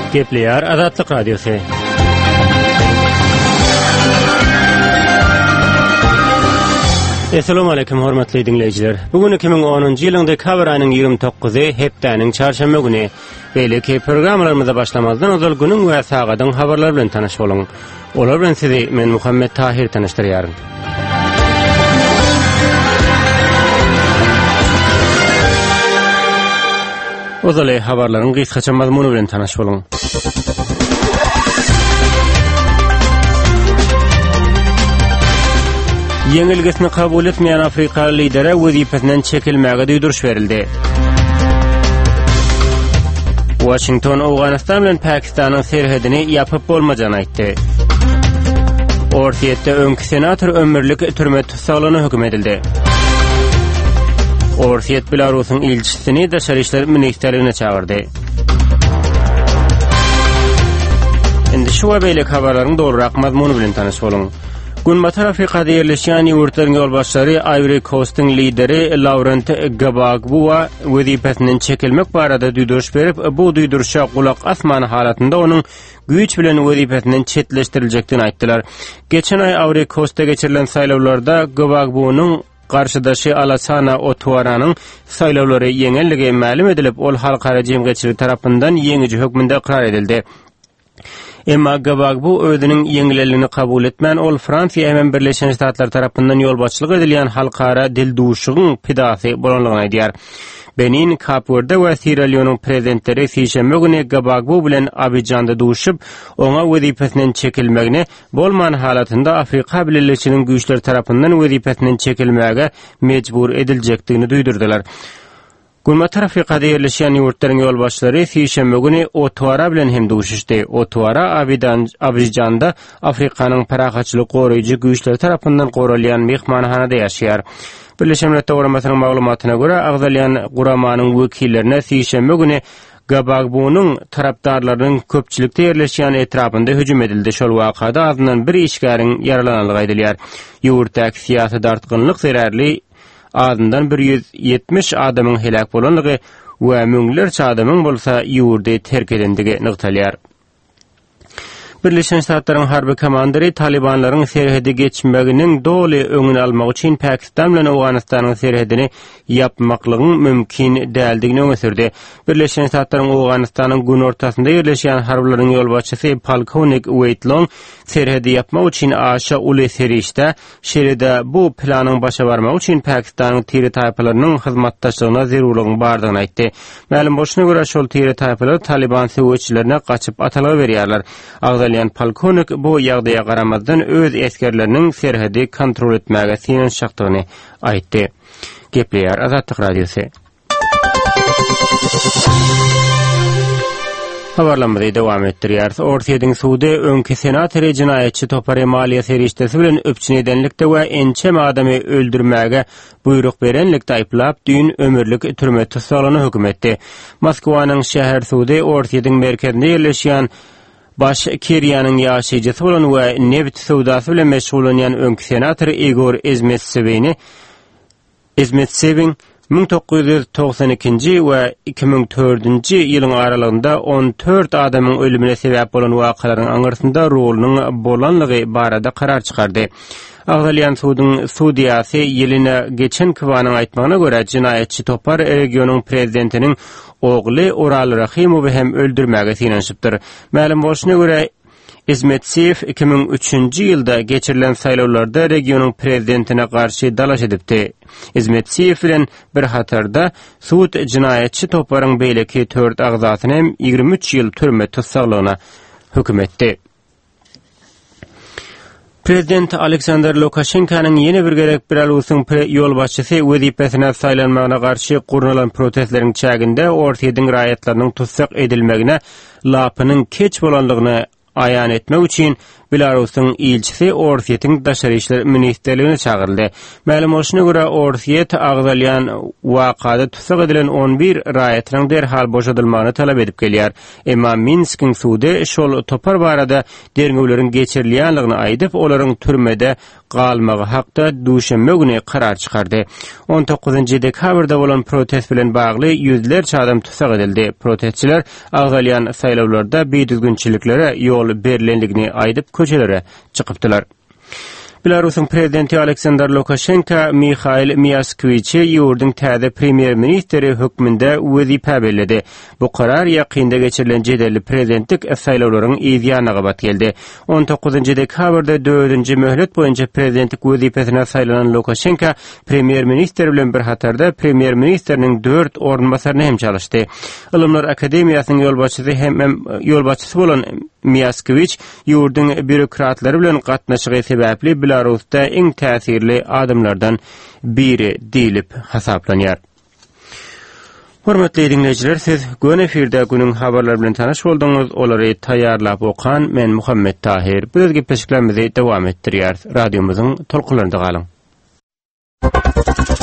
Gepleyer Azatlyk Radiosu. Assalamu alaykum hormatly dinleyijiler. Bugün 2010-njy ýylyň dekabr aýynyň 29-y hepdäniň çarşamba güni. Beýleki programlarymyza başlamazdan özel günüň we sagadyň habarlary bilen tanaş boluň. Olar bilen sizi men Muhammed Tahir tanıştyrýarym. Ozale habarlaryň gysgaça mazmuny bilen tanaş boluň. Ýeňilgesini kabul etmeýän Afrika lideri wezipesinden çekilmäge duýduruş berildi. Washington Awganistan bilen Pakistanyň serhedini ýapyp bolmajagyny aýtdy. Ortiýetde öňki senator ömürlik türme tutsagyny hökm edildi. Ortiýet Belarusyň ilçisini Daşary işler ministrligine çağırdy. Indi şu we beýle habarlaryň dogrurak mazmuny bilen tanaş boluň. Günbatar Afrikada yerleşen ýurtlaryň ýolbaşçylary Ivory Coast'yň lideri Laurent Gbagbo wezipesinden çekilmek barada duýduruş berip, bu duýduruşa gulak asmany halatynda onuň güýç bilen wezipesinden çetleşdiriljekdigini aýtdylar. Geçen aý Ivory Coast'ta geçirilen saýlawlarda Gbagbo'nyň garşydaşy Alassane Ouattaranyň saýlawlary ýeňelligi ma'lum edilip, ol halkara jemgyýetçilik tarapyndan ýeňiji hökmünde ikrar edildi. Emma Gbagbo özüniň ýeňileligini kabul etmän, ol Fransiýa hem Birleşen Ştatlar tarapyndan ýolbaşçylyk edilýän halkara dil duşugyň pidasy bolanlygyny aýdýar. Benin, Cape Verde we Sierra Leone'ň prezidentleri şeýşembe güni Gbagbo bilen Abidjanda duşup, oňa wezipesinden çekilmegini bolman halatynda Afrika Birleşiginiň güýçleri tarapyndan wezipesinden çekilmäge mejbur ediljekdigini duýdurdylar. Günbatar Afrikada yerleşen ýurtlaryň ýolbaşçylary şeýşembe güni Ouattara bilen hem duşuşdy. Ouattara Abidjanda Afrikanyň parahatçylyk goraýjy güýçleri tarapyndan goralýan mehmanhanada ýaşaýar. Birleşen Milletler Guramasynyň maglumatyna görä, agzalyan guramanyň wekillerine şeýşembe güni Gbagbo'nyň tarapdarlarynyň köpçülikde yerleşen etrapynda hüjüm edildi. Şol wakada azyndan bir işgäriň ýaralananlygy aýdylýar. Ýurtdaky siýasy dartgynlyk zerärli adından 170 adamın helak bolanlygy we müňlerçe adamyň bolsa ýurdy terk edendigi nyktalýar. Birleşen Ştatlaryň harby komandary Talibanlaryň serhedi geçmeginiň doly öňüni almak üçin Pakistan bilen Awganistanyň serhedini ýapmaklygyň mümkin däldigini öňe sürdi. Birleşen Ştatlaryň Awganistanyň gün ortasynda ýerleşen harbylaryň ýolbaşçysy Polkovnik Wade Long serhedi ýapmak üçin aşa uly serişde şeride bu planyň başa barmak üçin Pakistanyň tiri taýpalarynyň hyzmatdaşlygyna zerurlygyny bardygyny aýtdy. Ma'lum bolşuna görä şol tiri taýpalar Taliban söwçilerine gaçyp atalyp berýärler. Agzalyan Polkovnik bu ýagdaýa garamazdan öz eskerleriniň serhedi kontrol etmäge sinenşakdygyny aýtdy. Gepleyer Azatlyk Radiosu. Habarlamady dowam etdirýär. Ortiýetiň suwdy öňki senatory jinaýatçy Topar Emaliýa serişdesi bilen öpçün edenlikde we ençem adamy öldürmäge buyruk berenlikde aýplap düýün ömürlik türme tutsagyny hökm etdi. Moskwanyň şäher suwdy Ortiýetiň merkezinde ýerleşýän baş Keriýanyň ýaşaýjysy bolan we neft sowdasy bilen meşgulanýan öňki senator Igor Izmetseving 1992-nji we 2004-nji ýylyň aralygynda 14 adamyň ölümine sebäp bolan wakalaryň aňyrsynda rolunyň bolanlygy barada karar çykardy. Agzalyan suwdyň sudiýasy Yelena Geçenkowanyň aýtmagyna görä, jinaýatçy Topar regionyň prezidentiniň ogly Ural Rahimowy hem öldürmäge sinenşipdir. Ma'lum bolşuna görä, Izmetsev 2003-nji ýylda geçirilen saýlawlarda regionyň prezidentine garşy dalaş edipdi. Izmetsev bilen bir hatarda suwd jinaýatçy Toparyň beýleki 4 agzatyny hem 23 ýyl türme tutsaglygyna hökm etdi. Prezident Aleksandr Lukashenkanyň ýene bir gerek Belarusyň ýolbaşçysy wezipesine saýlanmagyna garşy gurnalan protestleriň çäginde ortiýetiň raýatlarynyň tutsak edilmegine lapynyň keç bolanlygyny aýan etmek üçin Belarusyň ilçisi Orsiýetiň Daşary işler ministrligine çağıryldy. Ma'lum bolşuna görä Orsiýet agzalyan wakada tutsak edilen 11 raýatynyň derhal boşadylmagyny talap edip gelýär. Emma Minskiň sudy şol topar barada derňewleriň geçirilýänligini aýdyp, olaryň türmede galmagy hakda duşanma güni karar çykardy. 19-njy dekabrda bolan protest bilen bagly yüzlerçe adam tutsak edildi. Protestçiler agzalyan saýlawlarda beýdizginçiliklere ýol berilenligini aýdyp köçelere çykypdylar. Belarusyň prezidenti Aleksandr Lukashenko Mikhail Miyaskowiçi ýurduň täze premier ministri hökmünde wezipe bellädi. Bu karar ýakynda geçirilen jedelli prezidentlik saýlawlaryň ýa-ýanyga bat geldi. 19-njy dekabrda 4-nji möhlet boýunça prezidentlik wezipesine saýlanan Lukashenko premier ministri bilen bir hatarda premier ministriniň 4 ornbasaryny hem çalışdy. Ilymlar Akademiýasynyň ýolbaşçysy bolan Miyaskowiç ýurduň bürokratlary bilen gatnaşygy sebäpli Belarusda eng täsirli adamlardan biri diýilip hasaplanýar. Hormatly dinleyijiler, siz gün efirde günüň habarlary bilen tanaş boldyňyz. Olary taýýarlap okan men Muhammed Tahir. Biz gepleşiklerimizi dowam etdirýär. Radiomyzyň tolkunlarynda galyň.